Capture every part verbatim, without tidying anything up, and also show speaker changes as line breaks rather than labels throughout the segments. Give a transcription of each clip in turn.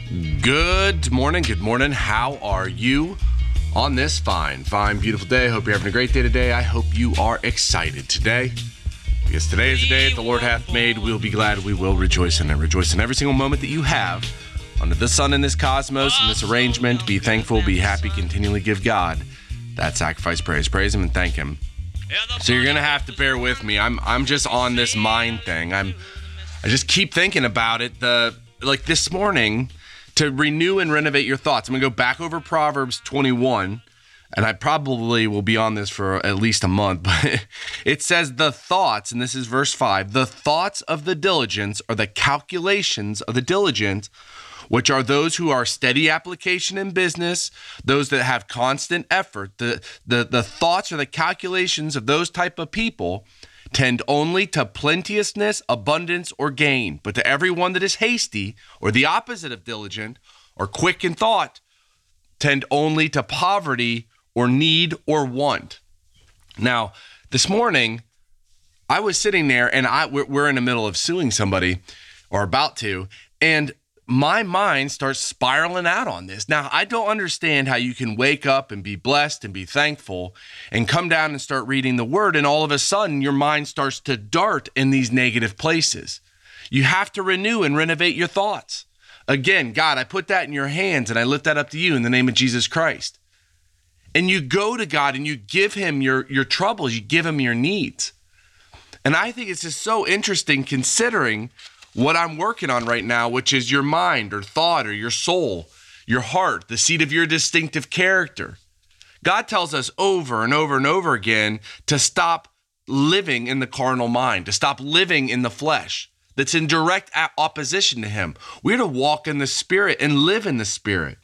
Good morning, good morning. How are you on this fine, fine, beautiful day? Hope you're having a great day today. I hope you are excited today, because today is the day that the Lord hath made. We'll be glad, we will rejoice in it. Rejoice in every single moment that you have under the sun in this cosmos, in this arrangement. Be thankful, be happy, continually give God that sacrifice praise. Praise Him and thank Him. So you're gonna have to bear with me. I'm I'm just on this mind thing. I'm I just keep thinking about it. The like this morning, to renew and renovate your thoughts. I'm gonna go back over Proverbs twenty-one, and I probably will be on this for at least a month, but it says the thoughts, and this is verse five, the thoughts of the diligence are the calculations of the diligent, which are those who are steady application in business, those that have constant effort. The, the, the thoughts or the calculations of those type of people tend only to plenteousness, abundance, or gain. But to everyone that is hasty, or the opposite of diligent, or quick in thought, tend only to poverty, or need, or want. Now, this morning, I was sitting there, and I we're, we're in the middle of suing somebody, or about to, and my mind starts spiraling out on this. Now, I don't understand how you can wake up and be blessed and be thankful and come down and start reading the word, and all of a sudden your mind starts to dart in these negative places. You have to renew and renovate your thoughts. Again, God, I put that in your hands and I lift that up to you in the name of Jesus Christ. And you go to God and you give him your, your troubles, you give him your needs. And I think it's just so interesting considering what I'm working on right now, which is your mind or thought or your soul, your heart, the seat of your distinctive character. God tells us over and over and over again to stop living in the carnal mind, to stop living in the flesh that's in direct opposition to him. We're to walk in the Spirit and live in the Spirit.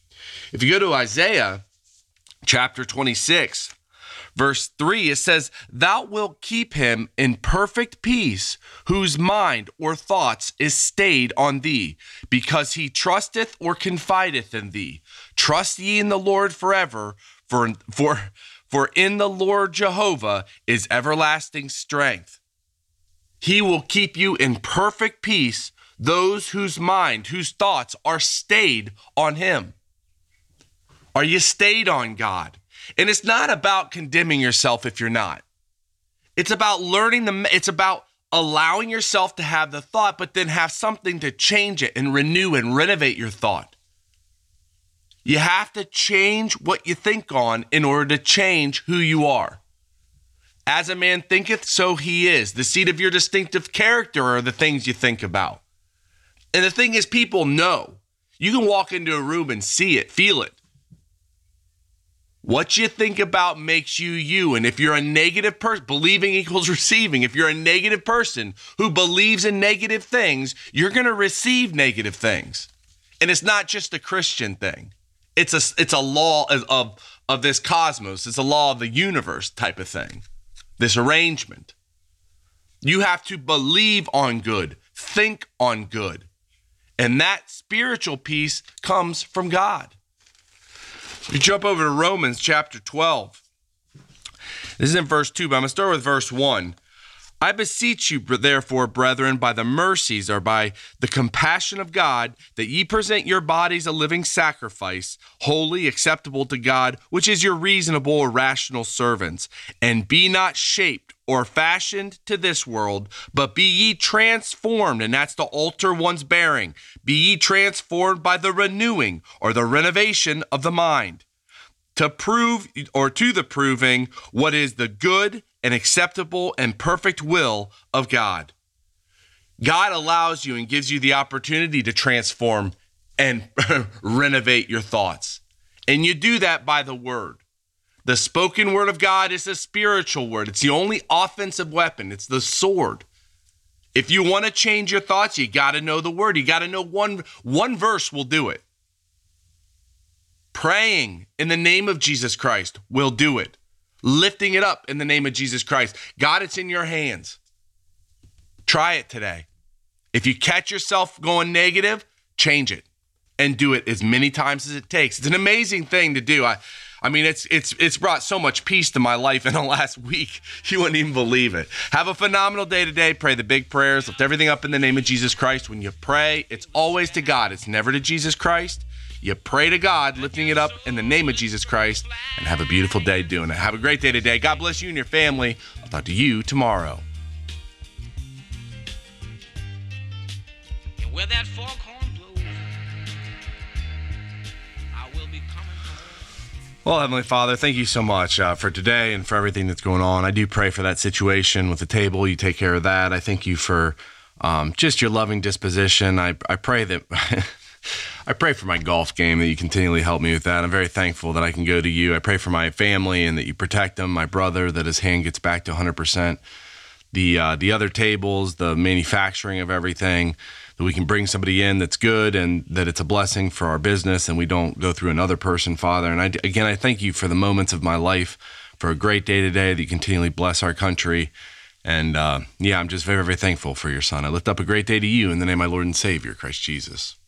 If you go to Isaiah chapter twenty-six, verse three, it says, "Thou wilt keep him in perfect peace, whose mind or thoughts is stayed on thee, because he trusteth or confideth in thee. Trust ye in the Lord forever, for, for, for in the Lord Jehovah is everlasting strength. He will keep you in perfect peace, those whose mind, whose thoughts are stayed on him." Are you stayed on God? And it's not about condemning yourself if you're not. It's about learning the, it's about allowing yourself to have the thought, but then have something to change it and renew and renovate your thought. You have to change what you think on in order to change who you are. As a man thinketh, so he is. The seat of your distinctive character are the things you think about. And the thing is, people know. You can walk into a room and see it, feel it. What you think about makes you you. And if you're a negative person, believing equals receiving. If you're a negative person who believes in negative things, you're going to receive negative things. And it's not just a Christian thing. It's a, it's a law of, of, of this cosmos. It's a law of the universe type of thing. This arrangement. You have to believe on good, think on good. And that spiritual peace comes from God. You jump over to Romans chapter twelve. This is in verse two, but I'm going to start with verse one. "I beseech you, therefore, brethren, by the mercies or by the compassion of God, that ye present your bodies a living sacrifice, holy, acceptable to God, which is your reasonable or rational servants. And be not shaped or fashioned to this world, but be ye transformed," and that's to alter one's bearing, "be ye transformed by the renewing or the renovation of the mind, to prove or to the proving what is the good and acceptable and perfect will of God." God allows you and gives you the opportunity to transform and renovate your thoughts. And you do that by the word. The spoken word of God is a spiritual word. It's the only offensive weapon. It's the sword. If you want to change your thoughts, you got to know the word. You got to know one, one verse will do it. Praying in the name of Jesus Christ will do it. Lifting it up in the name of Jesus Christ. God, it's in your hands. Try it today. If you catch yourself going negative, change it and do it as many times as it takes. It's an amazing thing to do. I, I mean, it's it's it's brought so much peace to my life in the last week. You wouldn't even believe it. Have a phenomenal day today. Pray the big prayers. Lift everything up in the name of Jesus Christ. When you pray, it's always to God. It's never to Jesus Christ. You pray to God, lifting it up in the name of Jesus Christ, and have a beautiful day doing it. Have a great day today. God bless you and your family. I'll talk to you tomorrow.
And where that foghorn blows, I will be coming home.
Well, Heavenly Father, thank you so much uh, for today and for everything that's going on. I do pray for that situation with the table. You take care of that. I thank you for um, just your loving disposition. I, I pray that... I pray for my golf game, that you continually help me with that. I'm very thankful that I can go to you. I pray for my family and that you protect him, my brother, that his hand gets back to one hundred percent. The uh, the other tables, the manufacturing of everything, that we can bring somebody in that's good and that it's a blessing for our business and we don't go through another person, Father. And I, again, I thank you for the moments of my life, for a great day today, that you continually bless our country. And uh, yeah, I'm just very, very thankful for your son. I lift up a great day to you in the name of my Lord and Savior, Christ Jesus.